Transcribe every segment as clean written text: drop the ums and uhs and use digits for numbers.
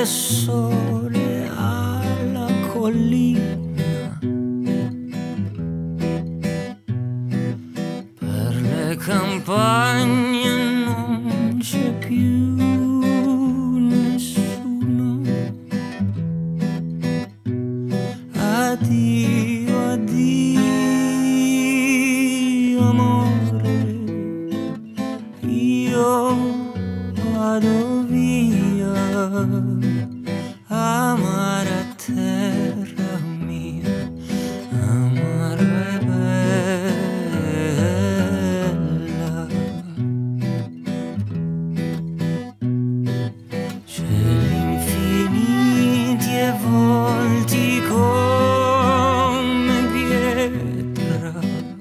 grande sole alla collina. Per le campagne non c'è più nessuno. Addio, addio amore, io vado via, amara terra mia, amara e bella. Cieli infiniti e volti come pietra,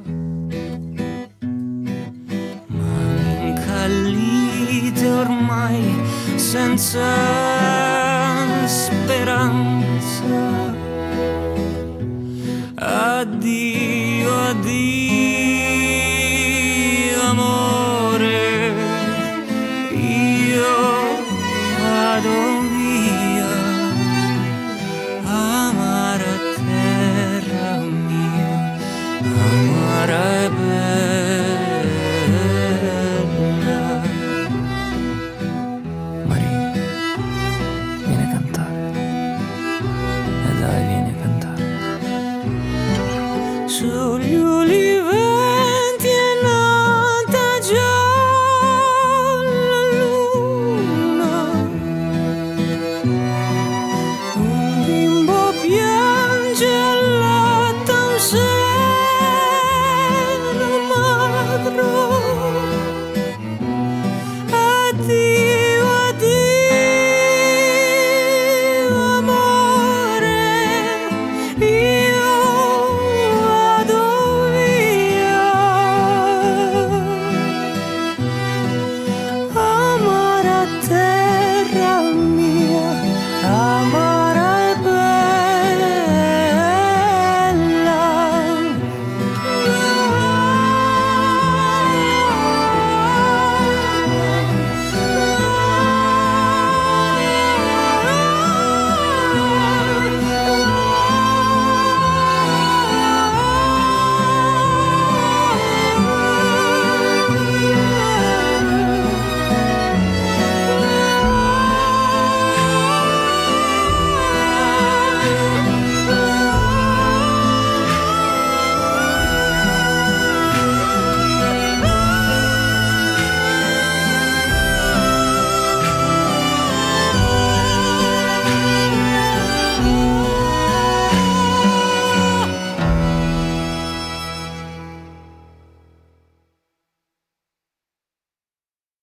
mani incallite ormai senza speranza. Addio, addio amore, io vado via, amara terra mia, amara e bella. Maria, vieni a cantare, e dai, vieni a cantare. Sugli ulivi